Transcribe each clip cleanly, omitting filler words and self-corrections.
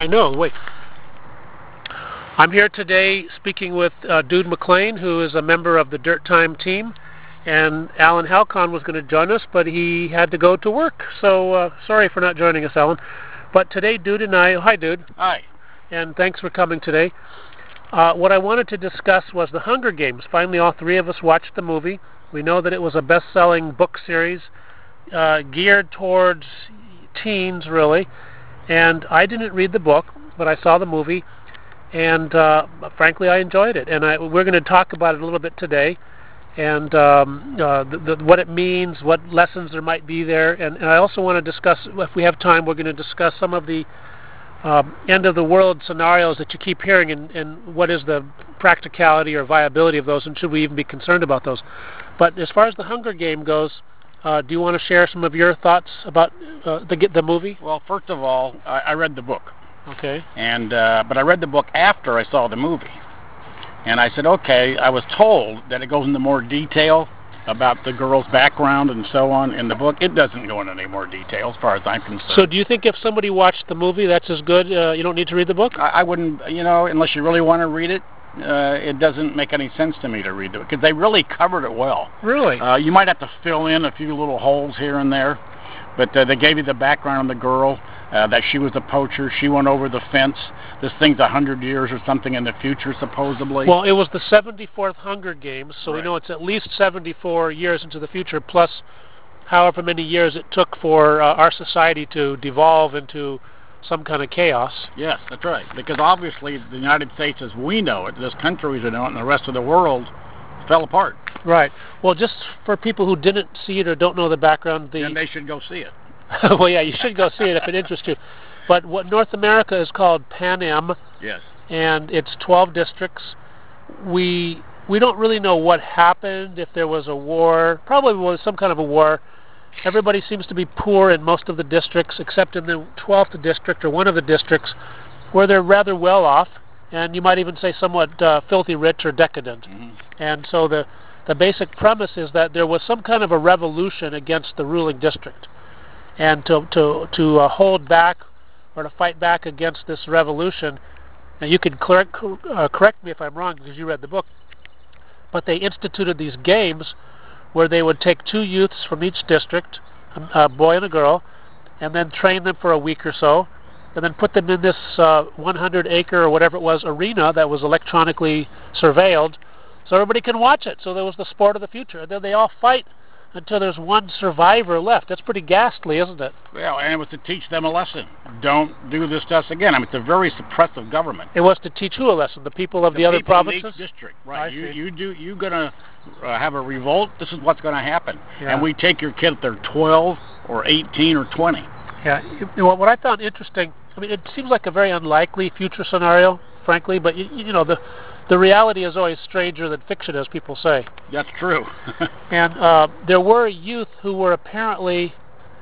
I know. Wait. I'm here today speaking with Dude McLean, who is a member of the Dirt Time team, and Alan Halcon was going to join us, but he had to go to work. So sorry for not joining us, Alan. But today, Dude and I. Hi, Dude. Hi. And thanks for coming today. What I wanted to discuss was the Hunger Games. Finally, all three of us watched the movie. We know that it was a best-selling book series geared towards teens, really. And I didn't read the book, but I saw the movie, and frankly, I enjoyed it. And we're going to talk about it a little bit today, and what it means, what lessons there might be there. And I also want to discuss, if we have time, we're going to discuss some of the end-of-the-world scenarios that you keep hearing, and what is the practicality or viability of those, and should we even be concerned about those. But as far as the Hunger Game goes, do you want to share some of your thoughts about the movie? Well, first of all, I read the book. Okay. And but I read the book after I saw the movie. And I said, okay, I was told that it goes into more detail about the girl's background and so on in the book. It doesn't go into any more detail as far as I'm concerned. So do you think if somebody watched the movie, that's as good? You don't need to read the book? I wouldn't, unless you really want to read it. It doesn't make any sense to me to read it, because they really covered it well. Really? You might have to fill in a few little holes here and there, but they gave you the background of the girl, that she was a poacher. She went over the fence. This thing's 100 years or something in the future, supposedly. Well, it was the 74th Hunger Games, so right. We know it's at least 74 years into the future, plus however many years it took for our society to devolve into some kind of chaos. Yes, that's right. Because obviously the United States as we know it, this country as we know it, and the rest of the world fell apart. Right. Well, just for people who didn't see it or don't know the background, then they should go see it. Well, yeah, you should go see it if it interests you. But what North America is called Pan Am. Yes. And it's 12 districts. We don't really know what happened, if there was a war. Probably was some kind of a war. Everybody seems to be poor in most of the districts, except in the 12th district, or one of the districts, where they're rather well off, and you might even say somewhat filthy rich or decadent. Mm-hmm. And so the basic premise is that there was some kind of a revolution against the ruling district. And to hold back or to fight back against this revolution, and you can correct me if I'm wrong because you read the book, but they instituted these games where they would take two youths from each district, a boy and a girl, and then train them for a week or so, and then put them in this 100-acre or whatever it was arena that was electronically surveilled, so everybody can watch it. So there was the sport of the future. And then they all fight until there's one survivor left. That's pretty ghastly, isn't it? Well, and it was to teach them a lesson. Don't do this to us again. I mean, it's a very suppressive government. It was to teach who a lesson? The people of the other provinces? In each district, right? You're gonna have a revolt. This is what's going to happen. Yeah. And we take your kid if they're 12 or 18 or 20. Yeah. What I found interesting, I mean, it seems like a very unlikely future scenario, frankly, but you know, the reality is always stranger than fiction, as people say. That's true. And there were youth who were apparently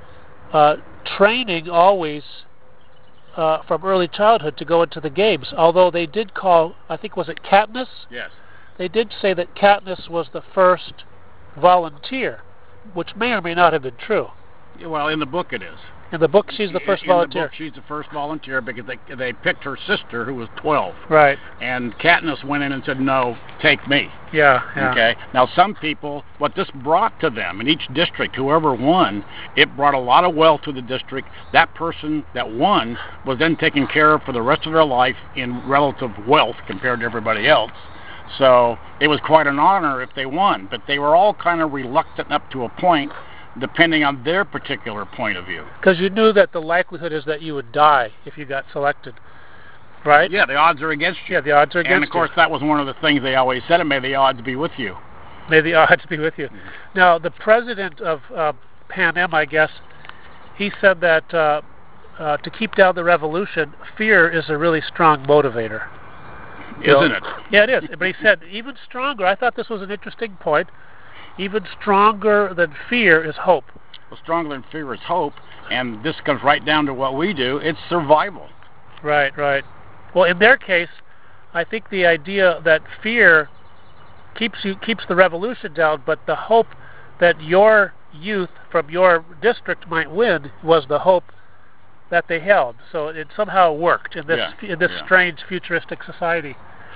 training always from early childhood to go into the games, although they did call, I think, was it Katniss? Yes. They did say that Katniss was the first volunteer, which may or may not have been true. Well, in the book it is. In the book, she's the first volunteer. In the book, she's the first volunteer because they picked her sister, who was 12. Right. And Katniss went in and said, no, take me. Yeah. Okay. Now, some people, what this brought to them in each district, whoever won, it brought a lot of wealth to the district. That person that won was then taken care of for the rest of their life in relative wealth compared to everybody else. So it was quite an honor if they won, but they were all kind of reluctant up to a point, depending on their particular point of view. Because you knew that the likelihood is that you would die if you got selected, right? Yeah, the odds are against you. Yeah, the odds are against you. And, of course, that was one of the things they always said, may the odds be with you. May the odds be with you. Mm-hmm. Now, the president of Pan Am, I guess, he said that to keep down the revolution, fear is a really strong motivator. Isn't it? Yeah, it is. But he said even stronger. I thought this was an interesting point. Even stronger than fear is hope. Well, stronger than fear is hope, and this comes right down to what we do. It's survival. Right. Well, in their case, I think the idea that fear keeps the revolution down, but the hope that your youth from your district might win was the hope that they held. So it somehow worked in this strange futuristic society.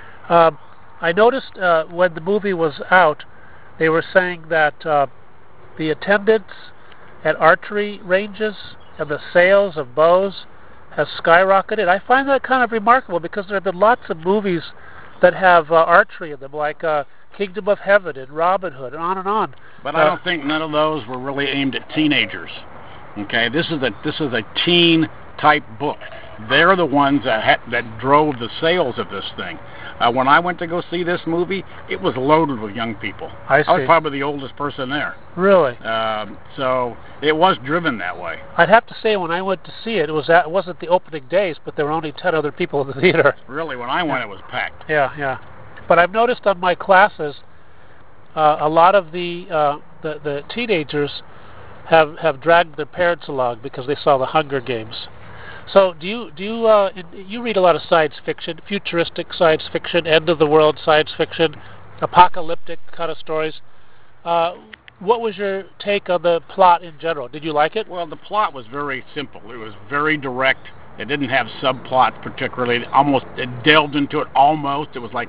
I noticed when the movie was out, they were saying that the attendance at archery ranges and the sales of bows has skyrocketed. I find that kind of remarkable because there have been lots of movies that have archery in them, like Kingdom of Heaven and Robin Hood, and on and on. But I don't think none of those were really aimed at teenagers. Okay, this is a teen type book. They're the ones that drove the sales of this thing. When I went to go see this movie, it was loaded with young people. I see. I was probably the oldest person there. Really? So it was driven that way. I'd have to say when I went to see it, it wasn't the opening days, but there were only 10 other people in the theater. Really, when I went, it was packed. Yeah. But I've noticed on my classes, a lot of the teenagers have dragged their parents along because they saw the Hunger Games. So do you read a lot of science fiction, futuristic science fiction, end of the world science fiction, apocalyptic kind of stories? What was your take on the plot in general? Did you like it? Well, the plot was very simple. It was very direct. It didn't have subplots particularly. It delved into it almost. It was like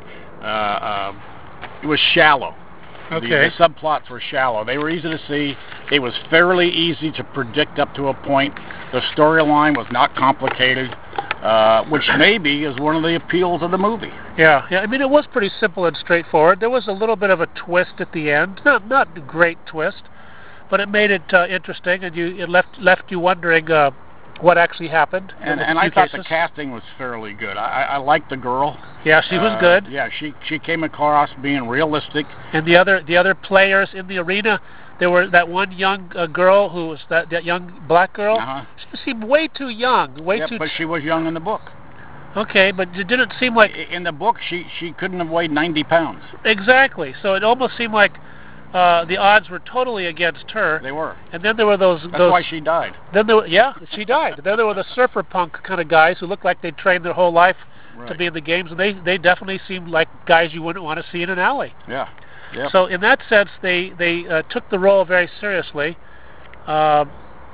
it was shallow. Okay. The subplots were shallow. They were easy to see. It was fairly easy to predict up to a point. The storyline was not complicated, which maybe is one of the appeals of the movie. Yeah. I mean, it was pretty simple and straightforward. There was a little bit of a twist at the end. Not a great twist, but it made it interesting, and it left you wondering what actually happened. And I thought the casting was fairly good. I liked the girl. Yeah, she was good. Yeah, she came across being realistic. And the other players in the arena, there were that one young girl who was that young black girl. Uh-huh. She seemed way too young. But she was young in the book. Okay, but it didn't seem like... In the book, she couldn't have weighed 90 pounds. Exactly. So it almost seemed like the odds were totally against her. They were. And then there were those... That's why she died. Then she died. Then there were the surfer punk kind of guys who looked like they'd trained their whole life to be in the games, and they definitely seemed like guys you wouldn't want to see in an alley. Yeah. Yep. So in that sense, they took the role very seriously. Woody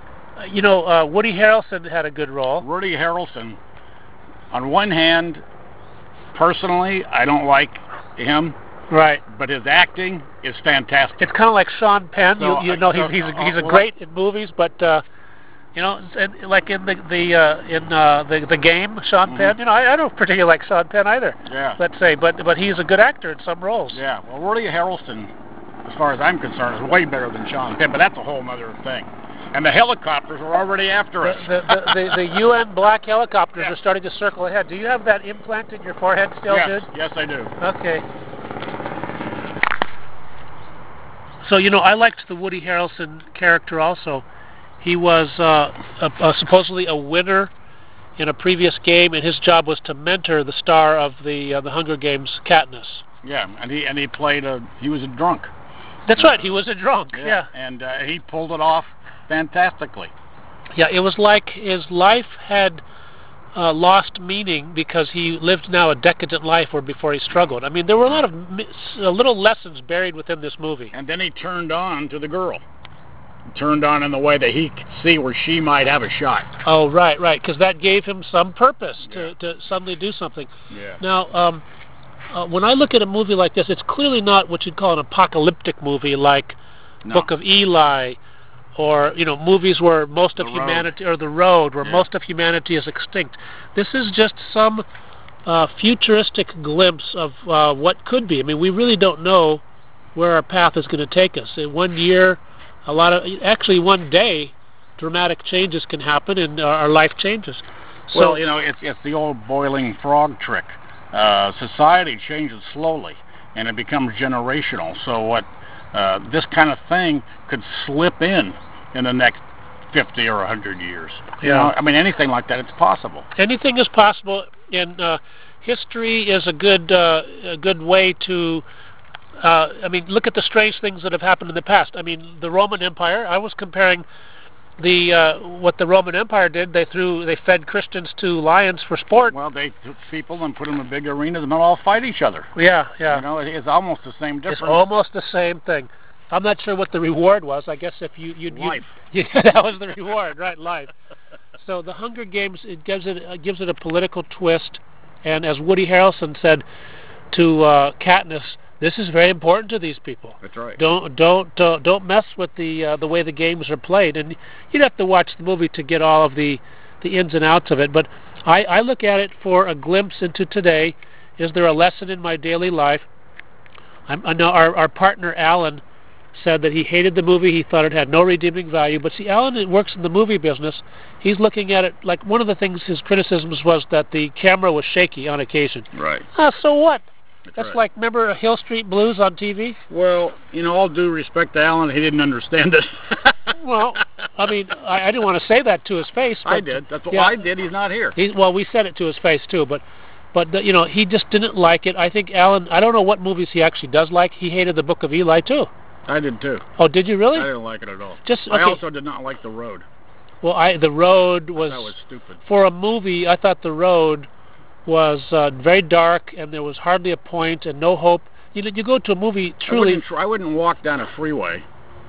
Harrelson had a good role. Woody Harrelson, on one hand, personally, I don't like him. Right. But his acting is fantastic. It's kind of like Sean Penn. He's a great in movies, but like in the game, Sean Penn. I don't particularly like Sean Penn either. Yeah. Let's say, but he's a good actor in some roles. Yeah. Well, Woody Harrelson, as far as I'm concerned, is way better than Sean Penn, but that's a whole other thing. And the helicopters are already after us. The UN black helicopters are starting to circle ahead. Do you have that implant in your forehead still, dude? Yes, I do. Okay. So, I liked the Woody Harrelson character also. He was supposedly a winner in a previous game, and his job was to mentor the star of the Hunger Games, Katniss. Yeah, and he played he was a drunk. That's right, he was a drunk, yeah. And he pulled it off fantastically. Yeah, it was like his life had lost meaning because he lived now a decadent life where before he struggled. I mean, there were a lot of little lessons buried within this movie. And then he turned on to the girl. Turned on in the way that he could see where she might have a shot. Oh, right, because that gave him some purpose to suddenly do something. Yeah. Now, when I look at a movie like this, it's clearly not what you'd call an apocalyptic movie like Book of Eli, or movies where most of humanity, or The Road, where most of humanity is extinct. This is just some futuristic glimpse of what could be. I mean, we really don't know where our path is going to take us. In 1 year, one day, dramatic changes can happen, and our life changes. So, it's the old boiling frog trick. Society changes slowly, and it becomes generational. So what this kind of thing could slip in the next 50 or 100 years. I mean, anything like that, it's possible. Anything is possible, and history is a good way to... look at the strange things that have happened in the past. I mean, the Roman Empire, I was comparing what the Roman Empire did. They fed Christians to lions for sport. Well, they took people and put them in big arenas and they'll all fight each other. Yeah. It's almost the same difference. It's almost the same thing. I'm not sure what the reward was. I guess if you life. Yeah, that was the reward, right? Life. So the Hunger Games, it gives it a political twist, and as Woody Harrelson said to Katniss, this is very important to these people. That's right. Don't mess with the way the games are played, and you'd have to watch the movie to get all of the ins and outs of it. But I look at it for a glimpse into today. Is there a lesson in my daily life? I know our partner Alan said that he hated the movie. He thought it had no redeeming value. But see, Alan works in the movie business. He's looking at it like one of the things, his criticisms was that the camera was shaky on occasion. Right. So what? That's right. like, remember Hill Street Blues on TV? Well, all due respect to Alan, he didn't understand it. Well, I mean, I didn't want to say that to his face. But, I did. That's what I did. He's not here. Well, we said it to his face too, but he just didn't like it. I think Alan, I don't know what movies he actually does like. He hated the Book of Eli too. I did too. Oh, did you really? I didn't like it at all. Okay. I also did not like The Road. Well, The Road That was stupid. For a movie, I thought The Road was very dark, and there was hardly a point and no hope. You go to a movie truly. I wouldn't walk down a freeway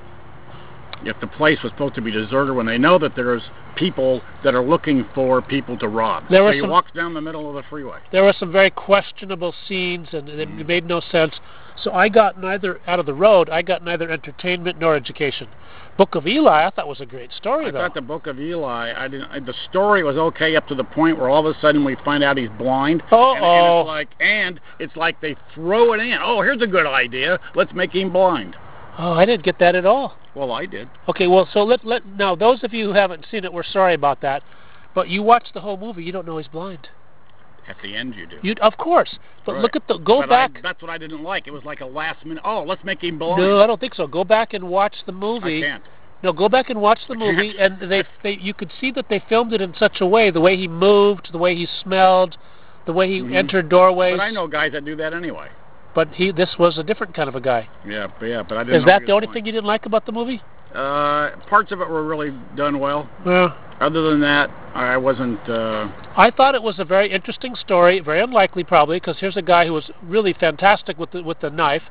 if the place was supposed to be deserted when they know that there's people that are looking for people to rob. So he walks down the middle of the freeway. There were some very questionable scenes, and it made no sense. So I got neither out of The Road. I got neither entertainment nor education. Book of Eli, I thought was a great story. I thought the Book of Eli, the story was okay up to the point where all of a sudden we find out he's blind. And it's like they throw it in. Oh, here's a good idea. Let's make him blind. Oh, I didn't get that at all. Well, I did. Okay, well, so now those of you who haven't seen it, we're sorry about that. But you watch the whole movie, you don't know he's blind. At the end, you do. Of course, but right. Look at go back. That's what I didn't like. It was like a last minute. Oh, let's make him blind. No, I don't think so. Go back and watch the movie. I can't. No, go back and watch the movie, and you could see that they filmed it in such a way, the way he moved, the way he smelled, the way he entered doorways. But I know guys that do that anyway. But this was a different kind of a guy. Yeah, but I didn't. Is that the only thing you didn't like about the movie? Parts of it were really done well. Yeah. Other than that, I wasn't. I thought it was a very interesting story, very unlikely probably, because here's a guy who was really fantastic with the knife.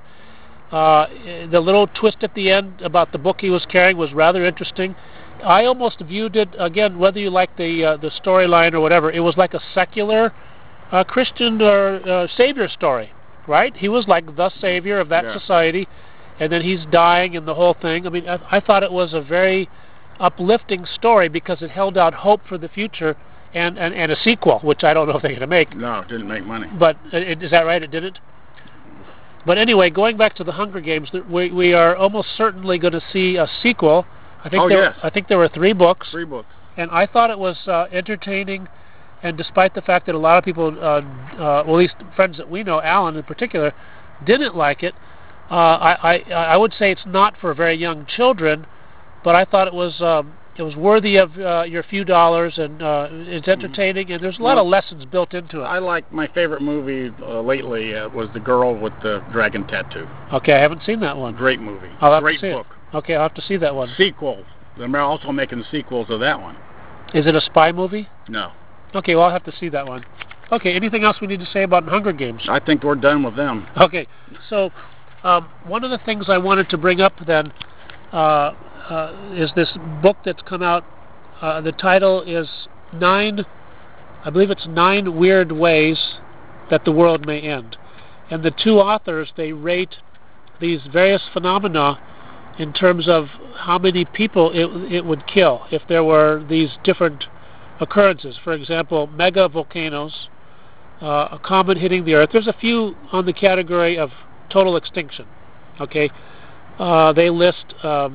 The little twist at the end about the book he was carrying was rather interesting. I almost viewed it, again, whether you like the storyline or whatever, it was like a secular Christian or savior story, right? He was like the savior of that society, and then he's dying and the whole thing. I mean, I thought it was a very uplifting story because it held out hope for the future and a sequel, which I don't know if they're going to make. No, it didn't make money. But is that right? It didn't? But anyway, going back to the Hunger Games, we are almost certainly going to see a sequel. I think there were 3 books. 3 books. And I thought it was entertaining, and despite the fact that a lot of people, well, at least friends that we know, Alan in particular, didn't like it, I would say it's not for very young children, but I thought it was worthy of your few dollars, and it's entertaining, and there's a lot of lessons built into it. I like my favorite movie lately was The Girl with the Dragon Tattoo. Okay, I haven't seen that one. Great movie. Great book. Okay, I'll have to see that one. Sequel. They're also making sequels of that one. Is it a spy movie? No. Okay, well, I'll have to see that one. Okay, anything else we need to say about Hunger Games? I think we're done with them. Okay, so one of the things I wanted to bring up then is this book that's come out. The title is 9 Weird Ways That the World May End. And the 2 authors, they rate these various phenomena in terms of how many people it would kill if there were these different occurrences. For example, mega volcanoes, a comet hitting the Earth. There's a few on the category of total extinction. Okay, they list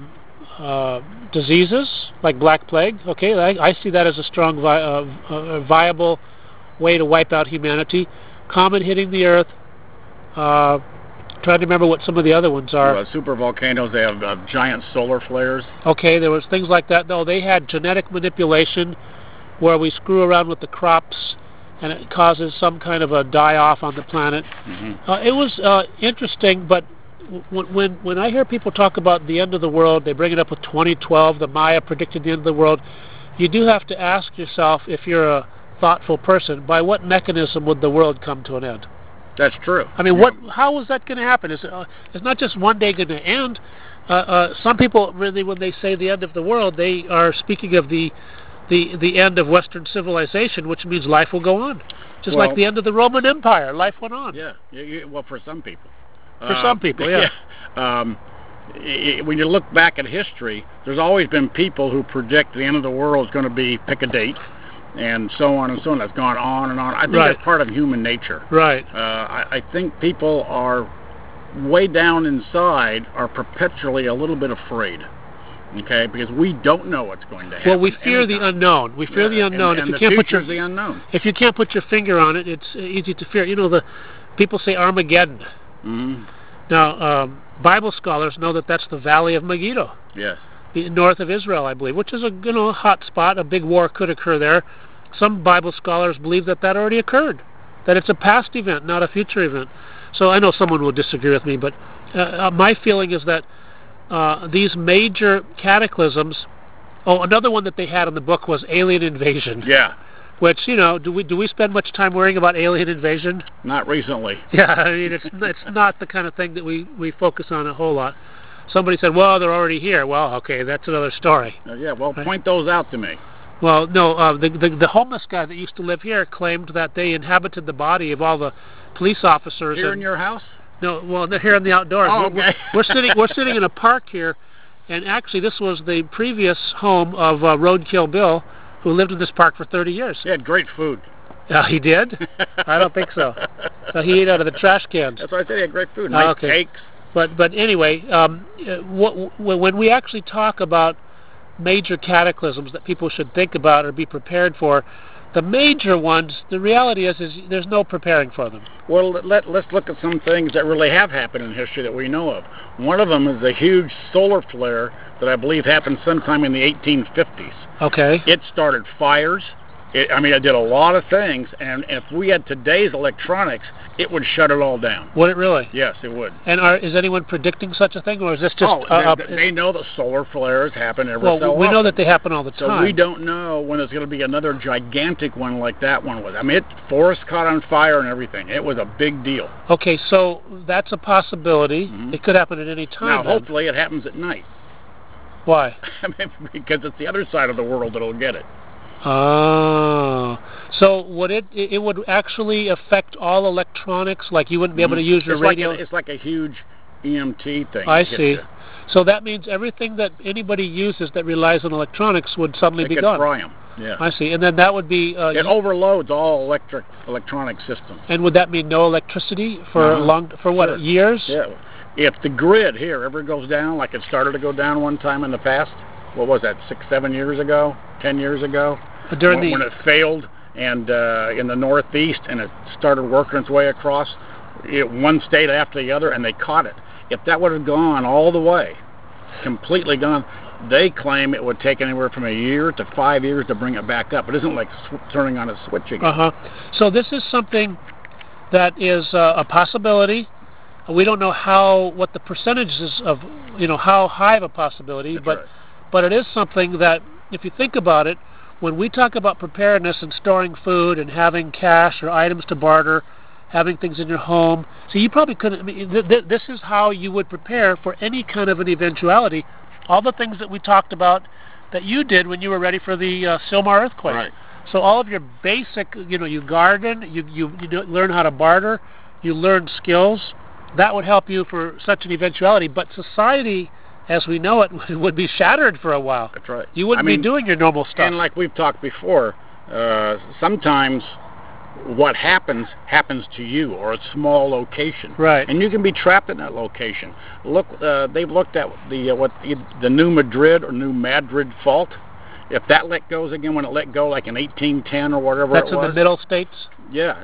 diseases like Black Plague. Okay, I see that as a strong, viable way to wipe out humanity. Comet hitting the Earth. Trying to remember what some of the other ones are. Super volcanoes, they have giant solar flares. Okay, there was things like that. No, they had genetic manipulation where we screw around with the crops and it causes some kind of a die-off on the planet. It was interesting, but when I hear people talk about the end of the world, they bring it up with 2012, the Maya predicted the end of the world. You do have to ask yourself, if you're a thoughtful person, by what mechanism would the world come to an end? That's true. I mean, how is that going to happen? It's not just one day going to end. Some people, really, when they say the end of the world, they are speaking of the the end of Western civilization, which means life will go on. Just like the end of the Roman Empire, life went on. Yeah, well, for some people. For some people, yeah. When you look back at history, there's always been people who predict the end of the world is going to be, pick a date, and so on and so on. That's gone on and on. I think that's part of human nature. Right. I think people are way down inside are perpetually a little bit afraid. Okay, because we don't know what's going to happen. Well, we fear the unknown. We fear the unknown. And if you can't put the unknown. If you can't put your finger on it, it's easy to fear. You know, the people say Armageddon. Mm-hmm. Now, Bible scholars know that that's the Valley of Megiddo. Yes. North of Israel, I believe, which is a hot spot. A big war could occur there. Some Bible scholars believe that already occurred, that it's a past event, not a future event. So I know someone will disagree with me, but my feeling is that these major cataclysms. Oh, another one that they had in the book was alien invasion. Yeah. Which, do we spend much time worrying about alien invasion? Not recently. Yeah, I mean it's not the kind of thing that we focus on a whole lot. Somebody said, well, they're already here. Well, okay, that's another story. Yeah, well, point those out to me. Well, no, the homeless guy that used to live here claimed that they inhabited the body of all the police officers. Here in your house? No, well, they're here in the outdoors. Oh, okay. We're sitting in a park here, and actually this was the previous home of Roadkill Bill, who lived in this park for 30 years. He had great food. He did? I don't think so. So he ate out of the trash cans. That's why I said he had great food. Nice cakes. But anyway, when we actually talk about major cataclysms that people should think about or be prepared for, the major ones, the reality is there's no preparing for them. Well, let's look at some things that really have happened in history that we know of. One of them is a huge solar flare that I believe happened sometime in the 1850s. Okay. It started fires. It did a lot of things, and if we had today's electronics, it would shut it all down. Would it really? Yes, it would. And is anyone predicting such a thing, or is this just... they know that solar flares happen every so often. Well, we know that they happen all the time. So we don't know when there's going to be another gigantic one like that one was. Forests caught on fire and everything. It was a big deal. Okay, so that's a possibility. Mm-hmm. It could happen at any time. Now, hopefully it happens at night. Why? Because it's the other side of the world that'll get it. Oh, so would it would actually affect all electronics? Like you wouldn't be able to use your radio? It's like a huge EMT thing. I see. So that means everything that anybody uses that relies on electronics would suddenly be gone. It could fry them. Yeah. I see. And then that would be... it overloads all electronic systems. And would that mean no electricity for what, years? Yeah. If the grid here ever goes down, like it started to go down one time in the past, what was that, 6-7 years ago, 10 years ago? When it failed and in the Northeast and it started working its way across one state after the other, and they caught it. If that would have gone all the way, completely gone, they claim it would take anywhere from a year to 5 years to bring it back up. It isn't like turning on a switch again. So this is something that is a possibility. We don't know what the percentage is of, how high of a possibility, but it is something that, if you think about it, when we talk about preparedness and storing food and having cash or items to barter, having things in your home, so you probably couldn't, this is how you would prepare for any kind of an eventuality. All the things that we talked about that you did when you were ready for the Sylmar earthquake. Right. So all of your basic, you garden, you learn how to barter, you learn skills. That would help you for such an eventuality. But society, as we know it, would be shattered for a while. That's right. You wouldn't be doing your normal stuff. And like we've talked before, sometimes what happens to you or a small location. Right. And you can be trapped in that location. Look, they've looked at the New Madrid or New Madrid fault. If that goes again, when it let go, like in 1810 or whatever That's in the middle states? Yeah,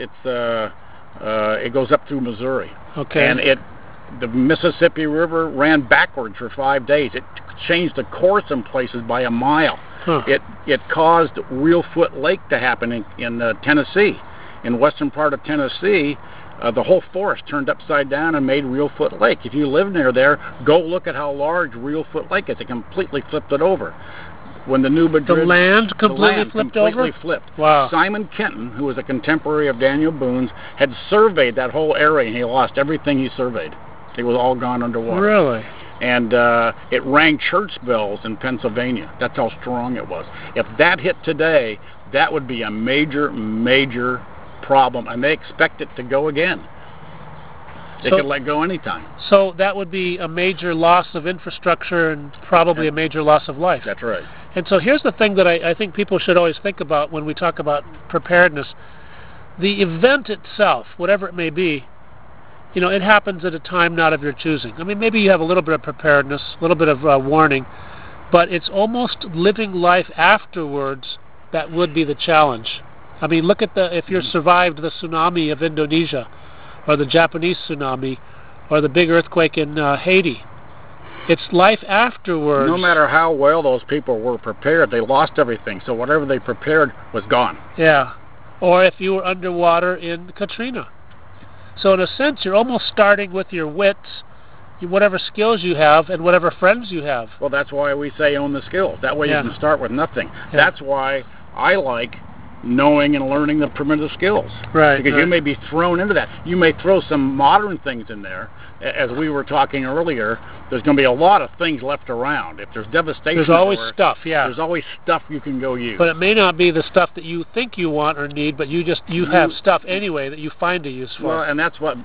it goes up through Missouri. Okay. And the Mississippi River ran backwards for 5 days. It changed the course in places by a mile. Huh. It caused Reelfoot Lake to happen in Tennessee. In western part of Tennessee, the whole forest turned upside down and made Reelfoot Lake. If you live near there, go look at how large Reelfoot Lake is. It completely flipped it over. When the New Madrid... The land completely flipped over? Completely flipped. Wow. Simon Kenton, who was a contemporary of Daniel Boone's, had surveyed that whole area, and he lost everything he surveyed. It was all gone underwater. Really? and it rang church bells in Pennsylvania. That's how strong it was. If that hit today, that would be a major, major problem, and they expect it to go again. They could let go anytime. So that would be a major loss of infrastructure and probably a major loss of life. That's right. And so here's the thing that I think people should always think about when we talk about preparedness. The event itself, whatever it may be, you know, it happens at a time not of your choosing. I mean, maybe you have a little bit of preparedness, a little bit of warning, but it's almost living life afterwards that would be the challenge. I mean, look at if you survived the tsunami of Indonesia, or the Japanese tsunami, or the big earthquake in Haiti. It's life afterwards. No matter how well those people were prepared, they lost everything. So whatever they prepared was gone. Yeah. Or if you were underwater in Katrina. So in a sense, you're almost starting with your wits, whatever skills you have, and whatever friends you have. Well, that's why we say own the skills. That way you can start with nothing. Yeah. That's why I like knowing and learning the primitive skills. Right. Because you may be thrown into that. You may throw some modern things in there. As we were talking earlier, there's going to be a lot of things left around. If there's devastation, there's always stuff, There's always stuff you can go use. But it may not be the stuff that you think you want or need, but you have stuff anyway that you find a use for. Well, and that's what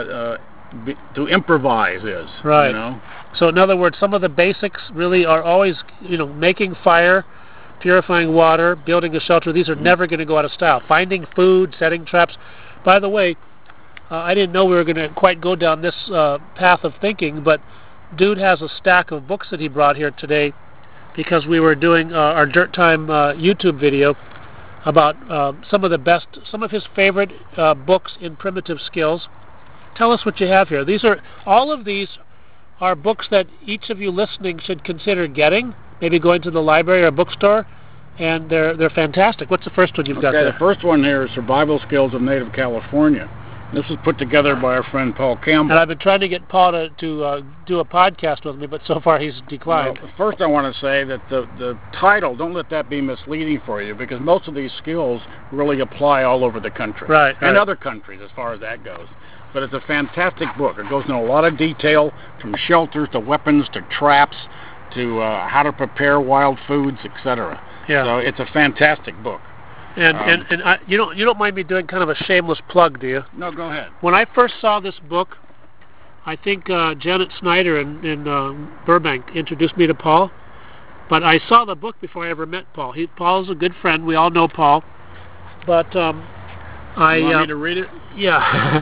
to improvise is. Right. You know? So in other words, some of the basics really are always, you know, making fire, purifying water, building a shelter. These are never going to go out of style. Finding food, setting traps. By the way, I didn't know we were going to quite go down this path of thinking, but Dude has a stack of books that he brought here today because we were doing our Dirt Time YouTube video about some of his favorite books in primitive skills. Tell us what you have here. All of these are books that each of you listening should consider getting, maybe going to the library or bookstore, and they're fantastic. What's the first one you've got there? The first one here is Survival Skills of Native California. This was put together by our friend Paul Campbell. And I've been trying to get Paul to do a podcast with me, but so far he's declined. Well, first I want to say that the title, don't let that be misleading for you, because most of these skills really apply all over the country. Right. And other countries as far as that goes. But it's a fantastic book. It goes into a lot of detail, from shelters to weapons to traps to how to prepare wild foods, etc. Yeah. So it's a fantastic book. And you don't mind me doing kind of a shameless plug, do you? No, go ahead. When I first saw this book, I think Janet Snyder in Burbank introduced me to Paul. But I saw the book before I ever met Paul. Paul's a good friend. We all know Paul. But you want me to read it? Yeah.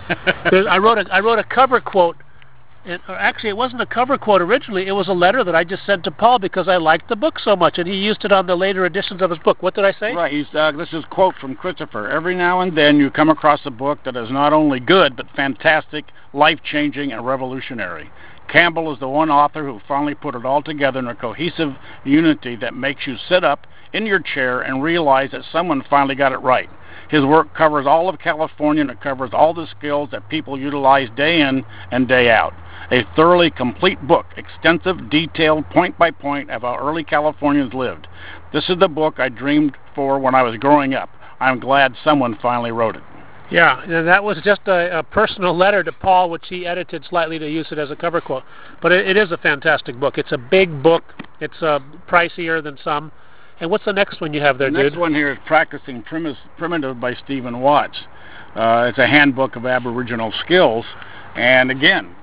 I wrote a cover quote. Actually, it wasn't a cover quote originally. It was a letter that I just sent to Paul because I liked the book so much, and he used it on the later editions of his book. What did I say? Right. This is a quote from Christopher. Every now and then you come across a book that is not only good, but fantastic, life-changing, and revolutionary. Campbell is the one author who finally put it all together in a cohesive unity that makes you sit up in your chair and realize that someone finally got it right. His work covers all of California, and it covers all the skills that people utilize day in and day out. A thoroughly complete book, extensive, detailed, point by point of how early Californians lived. This is the book I dreamed for when I was growing up. I'm glad someone finally wrote it. Yeah, and that was just a personal letter to Paul, which he edited slightly to use it as a cover quote. But it is a fantastic book. It's a big book. It's pricier than some. And what's the next one you have there, dude? The next one here is Practicing Primitive by Stephen Watts. It's a handbook of Aboriginal skills. And again,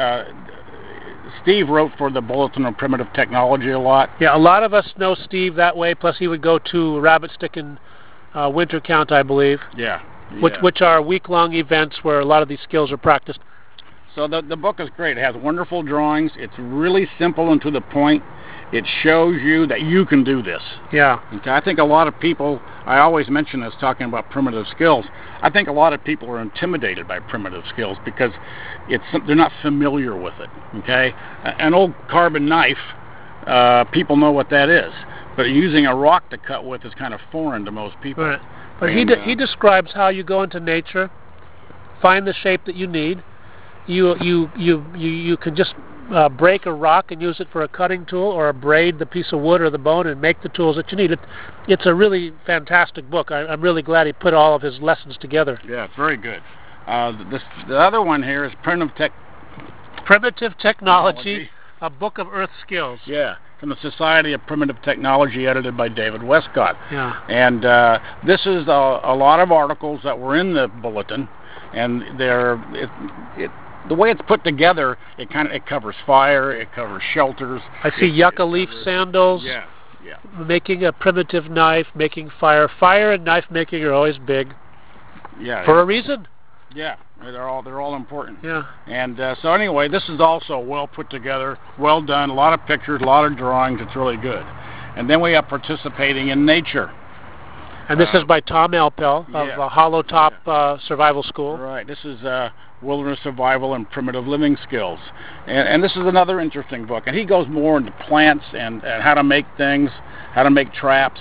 Steve wrote for the Bulletin of Primitive Technology a lot. Yeah, a lot of us know Steve that way. Plus, he would go to Rabbit Stick and Winter Count, I believe. Yeah. Which are week-long events where a lot of these skills are practiced. So the book is great. It has wonderful drawings. It's really simple and to the point. It shows you that you can do this. Yeah. Okay, I think a lot of people, I always mention this talking about primitive skills, I think a lot of people are intimidated by primitive skills because they're not familiar with it. Okay? An old carbon knife, people know what that is. But using a rock to cut with is kind of foreign to most people. Right. But he describes how you go into nature, find the shape that you need. You can just break a rock and use it for a cutting tool, or braid the piece of wood or the bone and make the tools that you need. It's a really fantastic book. I'm really glad he put all of his lessons together. Yeah, very good. The other one here is Primitive Technology A Book of Earth Skills. Yeah, from the Society of Primitive Technology, edited by David Westcott. Yeah. And this is a lot of articles that were in the bulletin, and the way it's put together, it covers fire, it covers shelters. I see yucca leaf sandals. Yeah. Making a primitive knife, making fire. Fire and knife making are always big. Yeah. For a reason. Yeah, they're all important. Yeah. And so anyway, this is also well put together, well done, a lot of pictures, a lot of drawings. It's really good. And then we have Participating in Nature. And this is by Tom Alpel of Hollow Top Survival School. Right. This is Wilderness Survival and Primitive Living Skills. And this is another interesting book. And he goes more into plants and how to make things, how to make traps.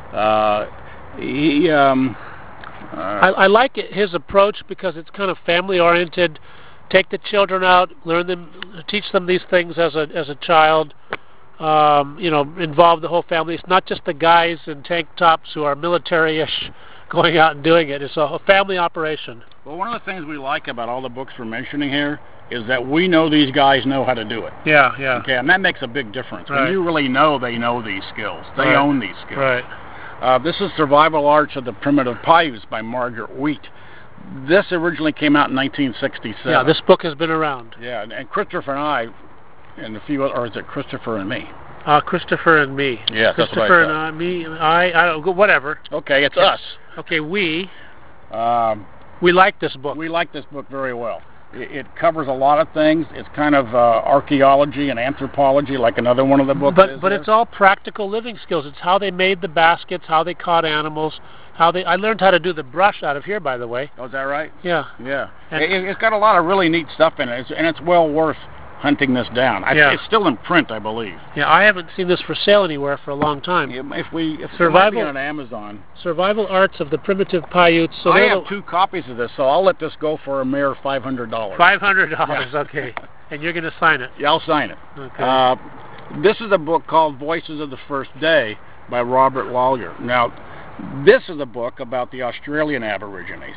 I like his approach because it's kind of family-oriented. Take the children out, teach them these things as a child. Involve the whole family. It's not just the guys in tank tops who are military-ish going out and doing it. It's a family operation. Well, one of the things we like about all the books we're mentioning here is that we know these guys know how to do it. Yeah. Okay, and that makes a big difference. Right. When you really know they know these skills. They own these skills. Right. This is Survival Arts of the Primitive Paiutes by Margaret Wheat. This originally came out in 1967. Yeah, this book has been around. Yeah, and Christopher and I, and a few other, or is it Christopher and me? Christopher and me. Yes, Christopher and me. I whatever. Okay, it's us. Okay, we like this book. We like this book very well. It covers a lot of things. It's kind of archaeology and anthropology, like another one of the books. But it's all practical living skills. It's how they made the baskets, how they caught animals, I learned how to do the brush out of here, by the way. Oh, is that right? Yeah. Yeah. It's got a lot of really neat stuff in it, and it's well worth hunting this down. It's still in print, I believe. Yeah, I haven't seen this for sale anywhere for a long time. If it Survival might be on Amazon. Survival Arts of the Primitive Paiutes. So I have 2 copies of this, so I'll let this go for a mere $500. $500, okay. And you're going to sign it? Yeah, I'll sign it. Okay. This is a book called Voices of the First Day by Robert Lawyer. Now, this is a book about the Australian Aborigines,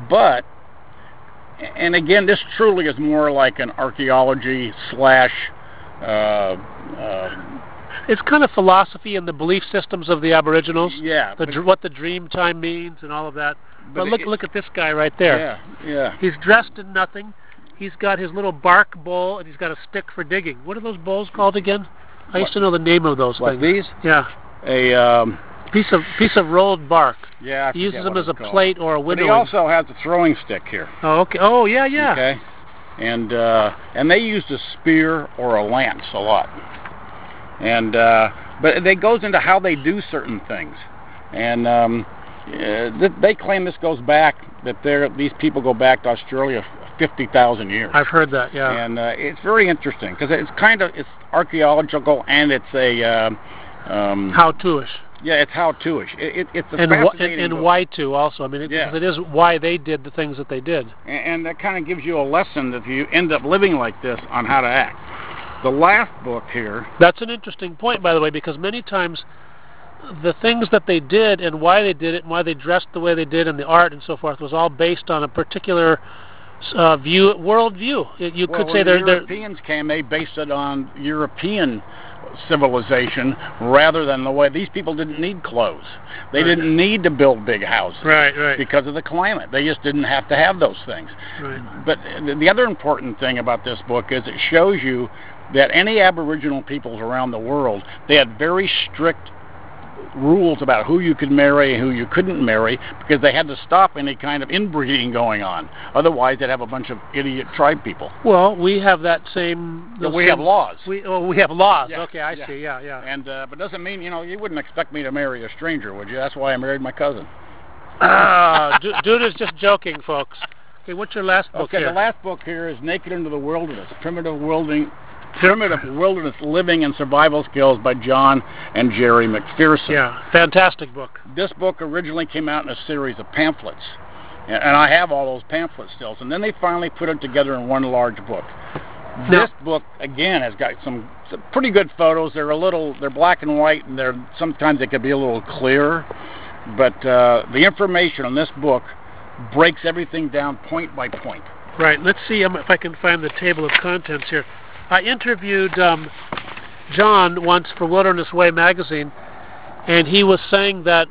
and again, this truly is more like an archaeology slash. It's kind of philosophy and the belief systems of the Aboriginals. Yeah. What the dream time means and all of that. But look at this guy right there. Yeah. He's dressed in nothing. He's got his little bark bowl and he's got a stick for digging. What are those bowls called again? I used to know the name of those things. These? Yeah. A piece of rolled bark. Yeah. He uses them as a plate or a window. But he also has a throwing stick here. Oh, okay. Oh, yeah. Okay. And they used a spear or a lance a lot. And but it goes into how they do certain things. And they claim this goes back, that these people go back to Australia 50,000 years. I've heard that, yeah. And it's very interesting because it's archaeological and it's a how-to-ish. Yeah, it's how-to-ish. It's a fascinating book. Why to also. I mean, because it is why they did the things that they did. And that kind of gives you a lesson that if you end up living like this on how to act. The last book here. That's an interesting point, by the way, because many times the things that they did and why they did it and why they dressed the way they did and the art and so forth was all based on a particular worldview. You could say when the Europeans came, they based it on European civilization rather than the way these people didn't need clothes. They didn't need to build big houses because of the climate. They just didn't have to have those things. Right. But the other important thing about this book is it shows you that any Aboriginal peoples around the world, they had very strict rules about who you could marry and who you couldn't marry because they had to stop any kind of inbreeding going on. Otherwise, they'd have a bunch of idiot tribe people. Well, we have that same... We have laws. We have laws. Yeah. Okay, I see. Yeah. And but doesn't mean, you wouldn't expect me to marry a stranger, would you? That's why I married my cousin. Dude is just joking, folks. Okay, what's your last book here? The last book here is Naked into the Wilderness, Primitive Wilderness Living and Survival Skills by John and Jerry McPherson. Yeah, fantastic book. This book originally came out in a series of pamphlets, and I have all those pamphlets still. And then they finally put it together in one large book. This book, again, has got some pretty good photos. They're black and white, and sometimes they could be a little clearer. But the information on this book breaks everything down point by point. Right. Let's see if I can find the table of contents here. I interviewed John once for Wilderness Way magazine, and he was saying that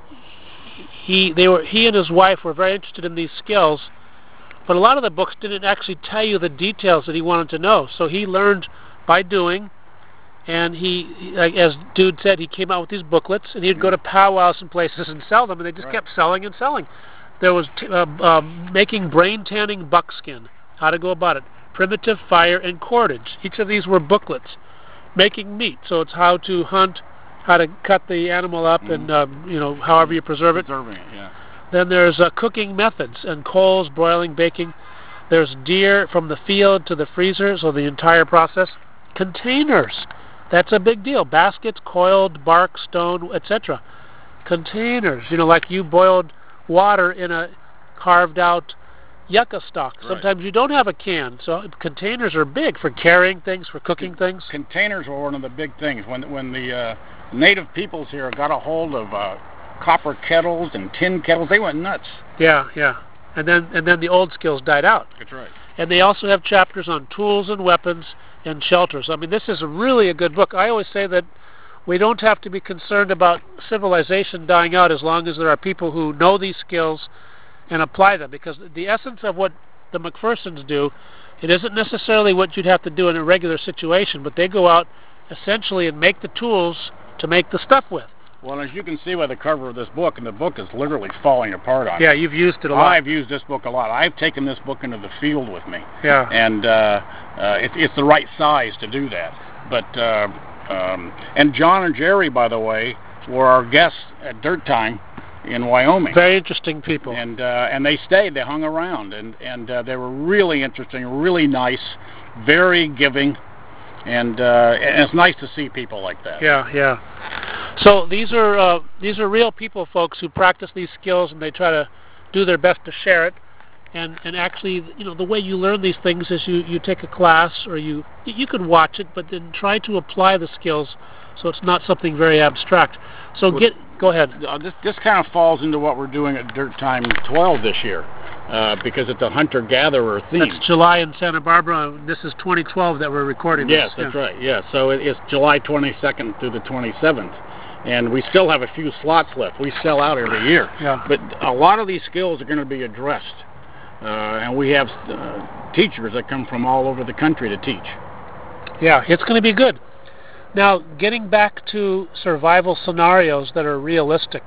he and his wife were very interested in these skills, but a lot of the books didn't actually tell you the details that he wanted to know. So he learned by doing, and he, as Dude said, he came out with these booklets, and he'd go to powwows and places and sell them, and they just kept selling and selling. There was making brain tanning buckskin, how to go about it, primitive fire and cordage. Each of these were booklets. Making meat, so it's how to hunt, how to cut the animal up, and however you preserve it. Preserving it, yeah. Then there's cooking methods and coals, broiling, baking. There's deer from the field to the freezer, so the entire process. Containers, that's a big deal. Baskets, coiled bark, stone, etc. Containers, like you boiled water in a carved out yucca stalk. Sometimes you don't have a can, so containers are big for carrying things, for cooking things. Containers were one of the big things. When the native peoples here got a hold of copper kettles and tin kettles, they went nuts. Yeah. And then the old skills died out. That's right. And they also have chapters on tools and weapons and shelters. I mean, this is really a good book. I always say that we don't have to be concerned about civilization dying out as long as there are people who know these skills and apply them, because the essence of what the McPhersons do, it isn't necessarily what you'd have to do in a regular situation, but they go out essentially and make the tools to make the stuff with. Well, as you can see by the cover of this book, and the book is literally falling apart on Yeah, you've used it a lot. I've used this book a lot. I've taken this book into the field with me. Yeah. And it's the right size to do that. But and John and Jerry, by the way, were our guests at Dirt Time in Wyoming. Very interesting people. And they stayed. They hung around, and they were really interesting, really nice, very giving, and it's nice to see people like that. Yeah. So these are real people, folks, who practice these skills, and they try to do their best to share it. And actually, the way you learn these things is you take a class, or you can watch it, but then try to apply the skills so it's not something very abstract. So go ahead. This kind of falls into what we're doing at Dirt Time 12 this year, because it's a hunter-gatherer theme. That's July in Santa Barbara. This is 2012 that we're recording Yes, this. That's right. Yeah, so it's July 22nd through the 27th. And we still have a few slots left. We sell out every year. Yeah. But a lot of these skills are going to be addressed. And we have teachers that come from all over the country to teach. Yeah, it's going to be good. Now, getting back to survival scenarios that are realistic,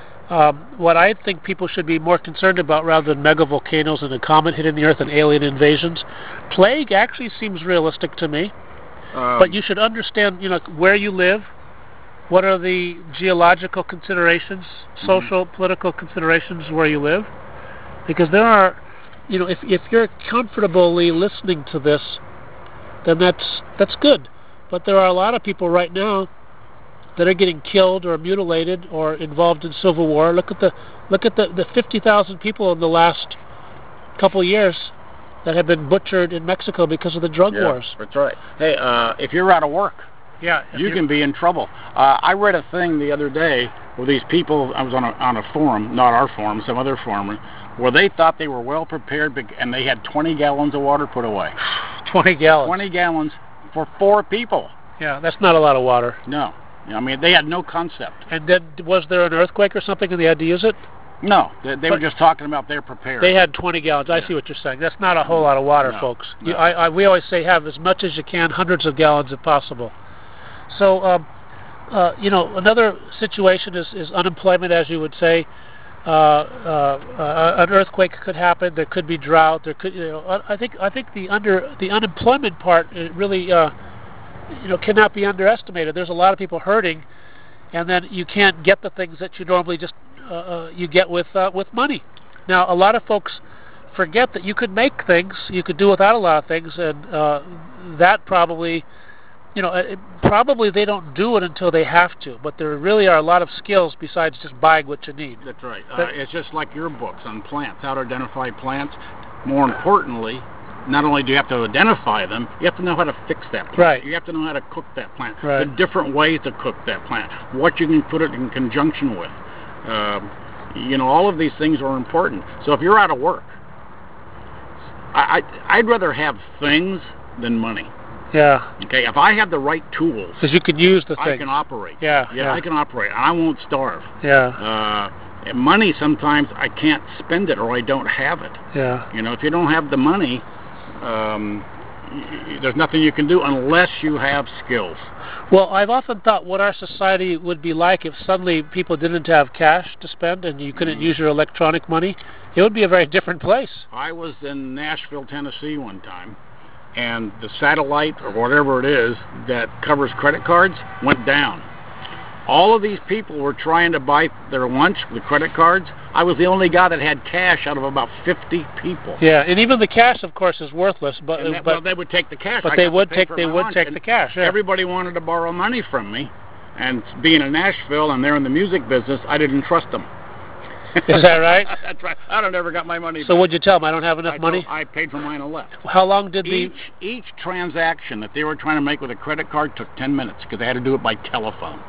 what I think people should be more concerned about, rather than mega volcanoes and a comet hitting the Earth and alien invasions, plague actually seems realistic to me. But you should understand, where you live, what are the geological considerations, social, political considerations where you live, because there are, if you're comfortably listening to this, then that's good. But there are a lot of people right now that are getting killed or mutilated or involved in civil war. Look at the 50,000 people in the last couple of years that have been butchered in Mexico because of the drug wars. That's right. Hey, if you're out of work, you can be in trouble. I read a thing the other day where these people, I was on a forum, not our forum, some other forum, where they thought they were well prepared, and they had 20 gallons of water put away. 20 gallons. 20 gallons for 4 people. Yeah, that's not a lot of water. No. I mean, they had no concept. And then, was there an earthquake or something and they had to use it? No, they were just talking about they're prepared. They had 20 gallons. I see what you're saying. That's not a whole lot of water, folks. No. We always say have as much as you can, hundreds of gallons if possible. So, another situation is unemployment, as you would say. An earthquake could happen. There could be drought. There could, I think the unemployment part really, cannot be underestimated. There's a lot of people hurting, and then you can't get the things that you normally just you get with money. Now, a lot of folks forget that you could make things. You could do without a lot of things, and that probably. Probably they don't do it until they have to, but there really are a lot of skills besides just buying what you need. That's right. It's just like your books on plants, how to identify plants. More importantly, not only do you have to identify them, you have to know how to fix that plant. Right. You have to know how to cook that plant. Right. The different ways to cook that plant, what you can put it in conjunction with. All of these things are important. So if you're out of work, I'd rather have things than money. Yeah. Okay, if I have the right tools, Because you can use the I things. can operate. Yeah. Yeah, I can operate, and I won't starve. Yeah. Money, sometimes I can't spend it or I don't have it. Yeah. You know, if you don't have the money, there's nothing you can do unless you have skills. Well, I've often thought what our society would be like if suddenly people didn't have cash to spend and you couldn't use your electronic money. It would be a very different place. I was in Nashville, Tennessee one time, and the satellite or whatever it is that covers credit cards went down. All of these people were trying to buy their lunch with credit cards. I was the only guy that had cash out of about 50 people. Yeah, and even the cash, of course, is worthless. But well, they would take the cash. But they would take the cash. Yeah. Everybody wanted to borrow money from me, and being in Nashville and they're in the music business, I didn't trust them. Is that right? That's right. I don't ever got my money back. So what'd you tell them? I don't have enough money? I paid for mine and left. How long did each transaction that they were trying to make with a credit card took 10 minutes because they had to do it by telephone.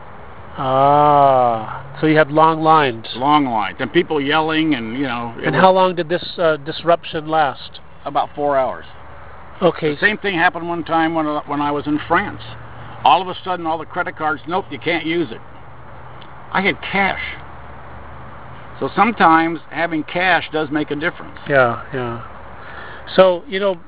Ah, so you had long lines. Long lines, and people yelling, and And how long did this disruption last? About 4 hours. Okay. The same thing happened one time when I was in France. All of a sudden, all the credit cards, nope, you can't use it. I had cash. So sometimes having cash does make a difference. Yeah, yeah. So,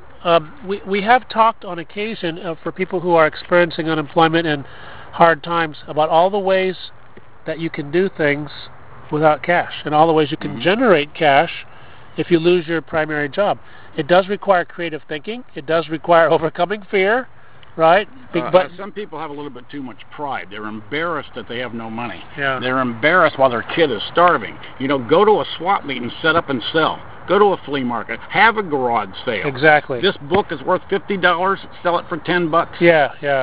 we have talked on occasion for people who are experiencing unemployment and hard times about all the ways that you can do things without cash and all the ways you can generate cash if you lose your primary job. It does require creative thinking. It does require overcoming fear, right? But some people have a little bit too much pride. They're embarrassed that they have no money. Yeah. They're embarrassed while their kid is starving. Go to a swap meet and set up and sell. Go to a flea market. Have a garage sale. Exactly. This book is worth $50. Sell it for $10. Yeah, yeah.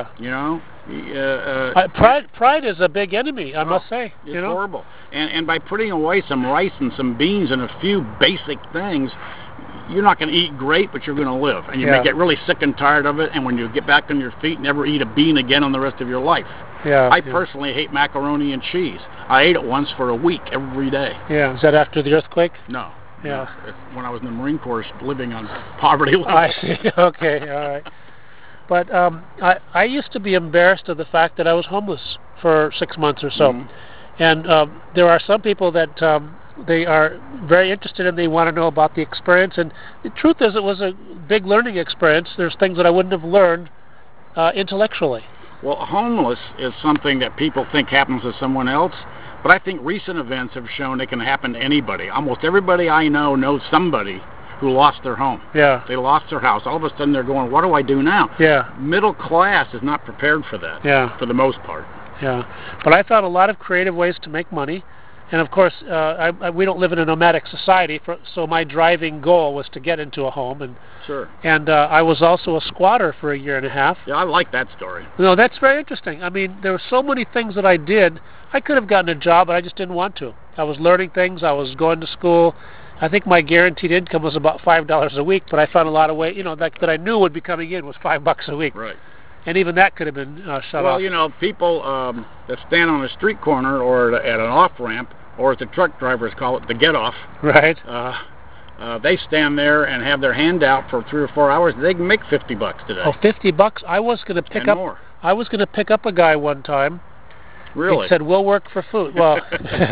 Pride is a big enemy, I must say. It's horrible. And by putting away some rice and some beans and a few basic things, you're not going to eat great, but you're going to live. And you may get really sick and tired of it, and when you get back on your feet, never eat a bean again on the rest of your life. Yeah. I personally hate macaroni and cheese. I ate it once for a week, every day. Yeah. Is that after the earthquake? No. Yeah. No. It's when I was in the Marine Corps living on poverty level. I see. Okay. All right. But I used to be embarrassed of the fact that I was homeless for 6 months or so. And there are some people that they are very interested and they want to know about the experience. And the truth is it was a big learning experience. There's things that I wouldn't have learned intellectually. Well, homeless is something that people think happens to someone else. But I think recent events have shown it can happen to anybody. Almost everybody I know knows somebody who lost their home. Yeah. They lost their house. All of a sudden they're going, what do I do now? Yeah. Middle class is not prepared for that. Yeah. For the most part. Yeah. But I found a lot of creative ways to make money. And of course, we don't live in a nomadic society, so my driving goal was to get into a home. And sure. And I was also a squatter for a year and a half. Yeah, I like that story. No, that's very interesting. I mean, there were so many things that I did. I could have gotten a job, but I just didn't want to. I was learning things. I was going to school. I think my guaranteed income was about $5 a week, but I found a lot of ways, that I knew would be coming in was $5 a week. Right. And even that could have been shut off. Well, people that stand on a street corner or at an off-ramp, or as the truck drivers call it, the get-off. Right. They stand there and have their hand out for 3 or 4 hours. They can make $50 today. Oh, $50? I was going to pick and up. More. I was going to pick up a guy one time. Really? He said, "We'll work for food." Well,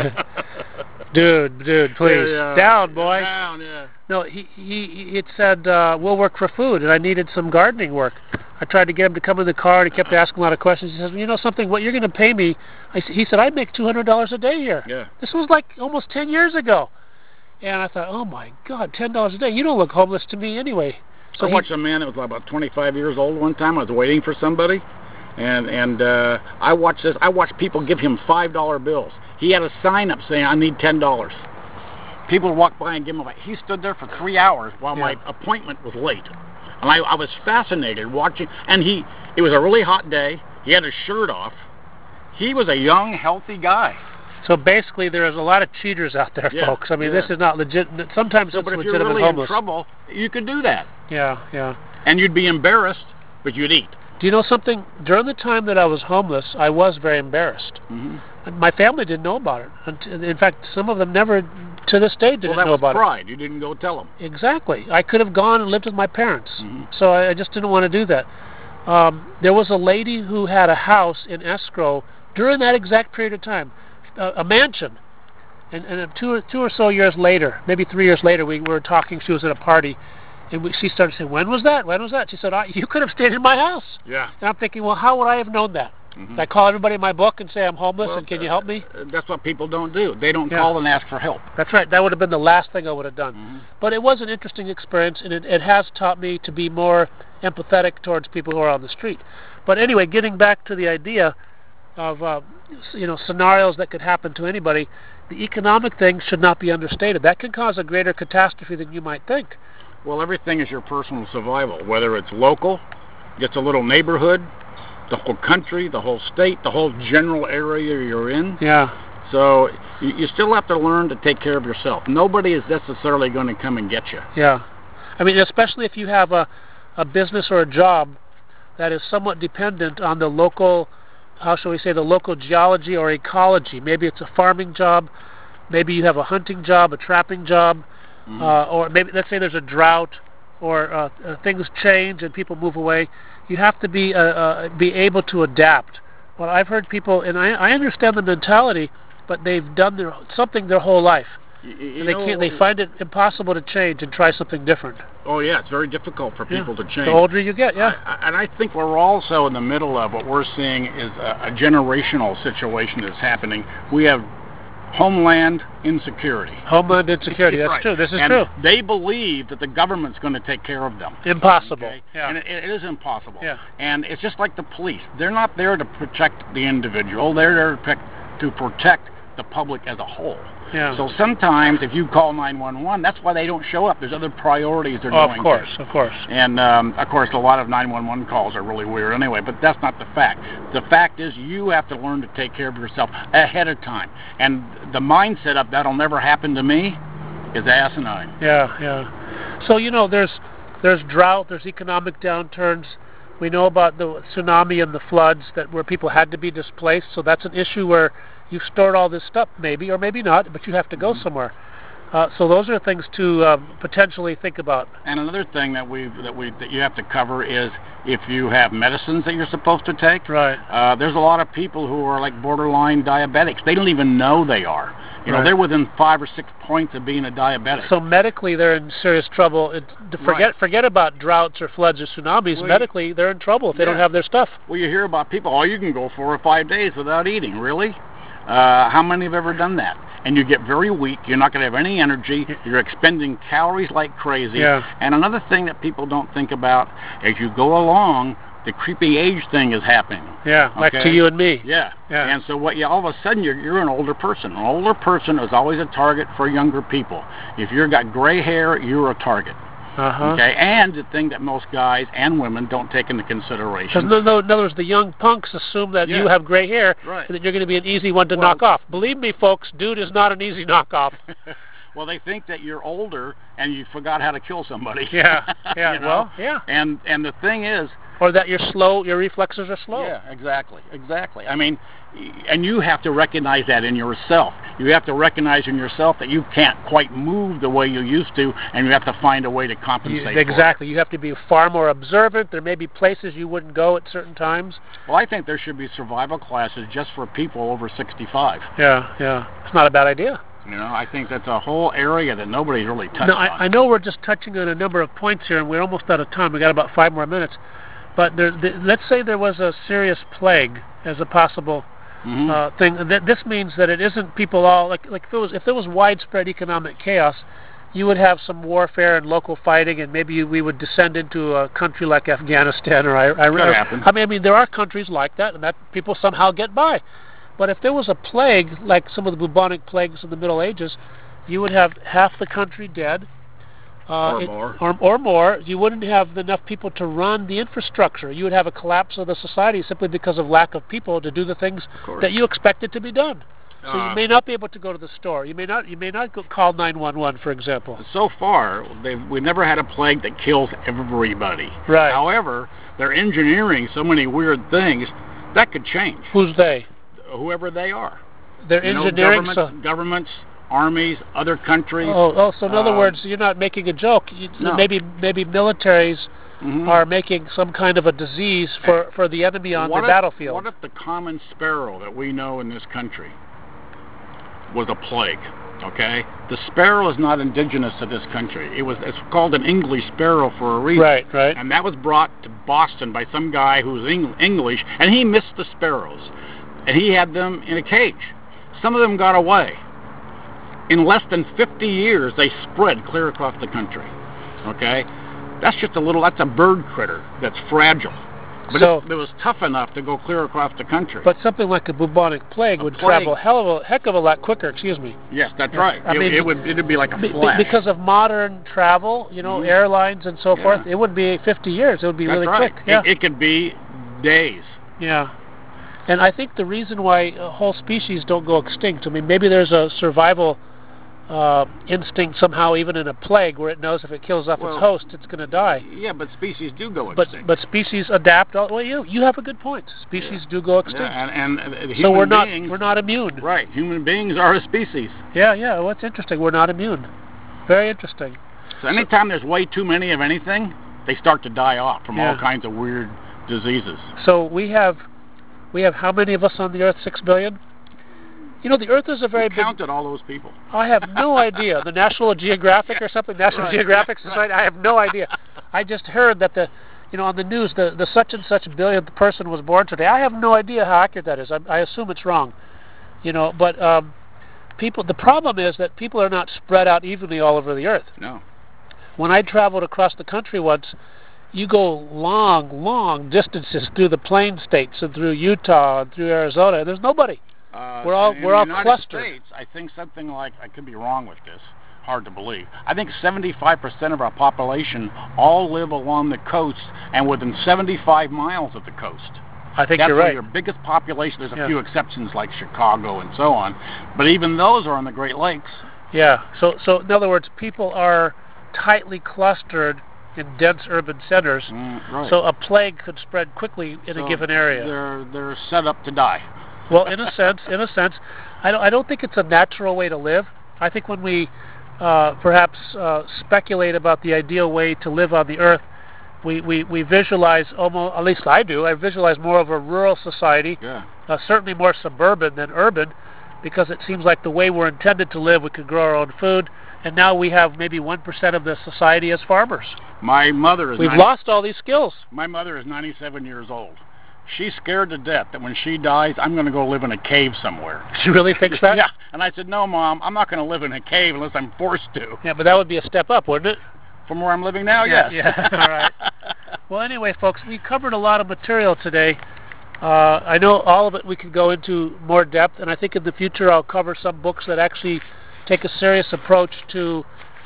dude, please, down, boy. Down, yeah. No, he said, "We'll work for food," and I needed some gardening work. I tried to get him to come in the car, and he kept asking a lot of questions. He says, "You know something? What you're going to pay me?" He said, "I make $200 a day here." Yeah. This was like almost 10 years ago, and I thought, "Oh my God, $10 a day! You don't look homeless to me anyway." So I watched a man that was about 25 years old one time. I was waiting for somebody. And I watched this. I watched people give him $5 bills. He had a sign up saying, "I need $10." People would walk by and give him away. He stood there for 3 hours while my appointment was late. And I was fascinated watching. And it was a really hot day. He had his shirt off. He was a young, healthy guy. So basically, there's a lot of cheaters out there, folks. I mean, this is not legit. Sometimes it's but if legitimate you're really homeless. in trouble, you could do that. Yeah, yeah. And you'd be embarrassed, but you'd eat. Do you know something? During the time that I was homeless, I was very embarrassed. My family didn't know about it. In fact, some of them never, to this day, didn't know about it. Well, that was pride. You didn't go tell them. Exactly. I could have gone and lived with my parents. So I just didn't want to do that. There was a lady who had a house in escrow during that exact period of time, a mansion. And two or so years later, maybe 3 years later, we were talking. She was at a party, and she started saying, "When was that? When was that?" She said, "You could have stayed in my house." Yeah. And I'm thinking, well, how would I have known that? I call everybody in my book and say I'm homeless, Well, and can you help me? That's what people don't do. They don't call and ask for help. That's right. That would have been the last thing I would have done. But it was an interesting experience, and it has taught me to be more empathetic towards people who are on the street. But anyway, getting back to the idea of scenarios that could happen to anybody, the economic thing should not be understated. That can cause a greater catastrophe than you might think. Well, everything is your personal survival, whether it's local, just a little neighborhood, the whole country, the whole state, the whole general area you're in. Yeah. So you still have to learn to take care of yourself. Nobody is necessarily going to come and get you. Yeah. I mean, especially if you have a business or a job that is somewhat dependent on the local, how shall we say, the local geology or ecology. Maybe it's a farming job. Maybe you have a hunting job, a trapping job. Or maybe, let's say there's a drought or things change and people move away. You have to be able to adapt. Well, I've heard people, and I understand the mentality, but they've done something their whole life. They find it impossible to change and try something different. Oh yeah, it's very difficult for people to change. The older you get, yeah. And I think we're also in the middle of what we're seeing is a generational situation that's happening. We have homeland insecurity. Homeland insecurity, that's right. True. This is and true. They believe that the government's going to take care of them. Impossible. Okay? Yeah. And it is impossible. Yeah. And it's just like the police. They're not there to protect the individual. They're there to protect the public as a whole. Yeah. So sometimes if you call 911, that's why they don't show up. There's other priorities they're going to. Of course. And, of course, a lot of 911 calls are really weird anyway, but that's not the fact. The fact is you have to learn to take care of yourself ahead of time. And the mindset of that'll never happen to me is asinine. Yeah. So, there's drought, there's economic downturns. We know about the tsunami and the floods where people had to be displaced, so that's an issue where you've stored all this stuff, maybe or maybe not, but you have to go somewhere. So those are things to potentially think about. And another thing that you have to cover is if you have medicines that you're supposed to take. Right. There's a lot of people who are like borderline diabetics. They don't even know they are. Right. They're within 5 or 6 points of being a diabetic. So medically, they're in serious trouble. Forget about droughts or floods or tsunamis. Medically, they're in trouble if they don't have their stuff. Well, you hear about people, you can go 4 or 5 days without eating. Really? How many have ever done that? And you get very weak. You're not going to have any energy. You're expending calories like crazy. Yeah. And another thing that people don't think about, as you go along, the creepy age thing is happening. Yeah, like to you and me. Yeah. And so all of a sudden you're an older person. An older person is always a target for younger people. If you've got gray hair, you're a target. Okay, and the thing that most guys and women don't take into consideration. In other words, the young punks assume that you have gray hair and that you're going to be an easy one to knock off. Believe me, folks, dude is not an easy knockoff. Well, they think that you're older and you forgot how to kill somebody. Yeah. Well, yeah. And the thing is, or that you're slow, your reflexes are slow. Yeah, exactly. I mean, and you have to recognize that in yourself. You have to recognize in yourself that you can't quite move the way you used to, and you have to find a way to compensate Exactly. You have to be far more observant. There may be places you wouldn't go at certain times. Well, I think there should be survival classes just for people over 65. Yeah. It's not a bad idea. I think that's a whole area that nobody's really touched on. I know we're just touching on a number of points here, and we're almost out of time. We got about 5 more minutes. But let's say there was a serious plague as a possible thing. This means that it isn't people all like if there was widespread economic chaos, you would have some warfare and local fighting, and maybe we would descend into a country like Afghanistan or Iraq. I mean, there are countries like that, and that people somehow get by. But if there was a plague like some of the bubonic plagues in the Middle Ages, you would have half the country dead. Or more. You wouldn't have enough people to run the infrastructure. You would have a collapse of the society simply because of lack of people to do the things that you expected to be done. So you may not be able to go to the store. You may not call 911, for example. So far, we've never had a plague that kills everybody. Right. However, they're engineering so many weird things that could change. Who's they? Whoever they are. They're engineering governments, armies, other countries. So in other words, you're not making a joke. No. Maybe militaries are making some kind of a disease for the enemy on the battlefield. What if the common sparrow that we know in this country was a plague? Okay, the sparrow is not indigenous to this country. It's called an English sparrow for a reason. Right, right. And that was brought to Boston by some guy who was English, and he missed the sparrows, and he had them in a cage. Some of them got away. In less than 50 years, they spread clear across the country. Okay, that's a bird critter that's fragile. But it was tough enough to go clear across the country. But something like a bubonic plague would travel a heck of a lot quicker. Excuse me. Yes, that's right. It'd be like a flash. Because of modern travel, airlines and so forth. It wouldn't be 50 years. It would be really quick. Yeah. It could be days. Yeah. And I think the reason why whole species don't go extinct, maybe there's a survival instinct somehow, even in a plague, where it knows if it kills off its host, it's going to die. Yeah, but species do go extinct. But species adapt. Well, you have a good point. Species do go extinct. Yeah, and so we're not immune. Right. Human beings are a species. Yeah. Well, it's interesting. We're not immune. Very interesting. So anytime there's way too many of anything, they start to die off from all kinds of weird diseases. So we have how many of us on the Earth? 6 billion. The Earth is a very big... counted all those people. I have no idea. The National Geographic or something? National Geographic Society? I have no idea. I just heard that on the news, the such and such billionth person was born today. I have no idea how accurate that is. I assume it's wrong. But people. The problem is that people are not spread out evenly all over the Earth. No. When I traveled across the country once, you go long, long distances through the plain states and through Utah and through Arizona, and there's nobody. We're all clustered. States, I think something like, I could be wrong with this, hard to believe, I think 75% of our population all live along the coast and within 75 miles of the coast. I think you're right. That's your biggest population. There's a few exceptions like Chicago and so on, but even those are on the Great Lakes. Yeah, so in other words, people are tightly clustered in dense urban centers, right. So a plague could spread quickly in a given area. They're set up to die. Well, in a sense, I don't think it's a natural way to live. I think when we perhaps speculate about the ideal way to live on the Earth, we visualize almost, at least I do, I visualize more of a rural society, certainly more suburban than urban, because it seems like the way we're intended to live, we could grow our own food, and now we have maybe 1% of the society as farmers. My mother is... We've lost all these skills. My mother is 97 years old. She's scared to death that when she dies, I'm going to go live in a cave somewhere. She really thinks that? Yeah. And I said, no, Mom, I'm not going to live in a cave unless I'm forced to. Yeah, but that would be a step up, wouldn't it? From where I'm living now, yes. Yeah. All right. Well, anyway, folks, we covered a lot of material today. I know all of it we could go into more depth, and I think in the future I'll cover some books that actually take a serious approach to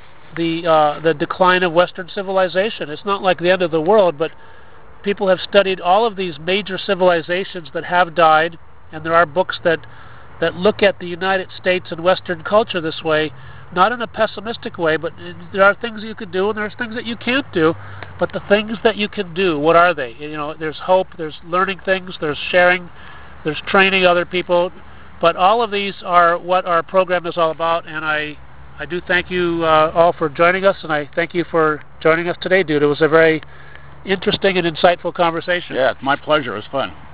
the decline of Western civilization. It's not like the end of the world, but people have studied all of these major civilizations that have died, and there are books that look at the United States and Western culture this way, not in a pessimistic way, but there are things you could do and there's things that you can't do. But the things that you can do, what are they? There's hope, there's learning things, there's sharing, there's training other people. But all of these are what our program is all about, and I do thank you all for joining us, and I thank you for joining us today, dude. It was a very interesting and insightful conversation. Yeah, it's my pleasure. It was fun.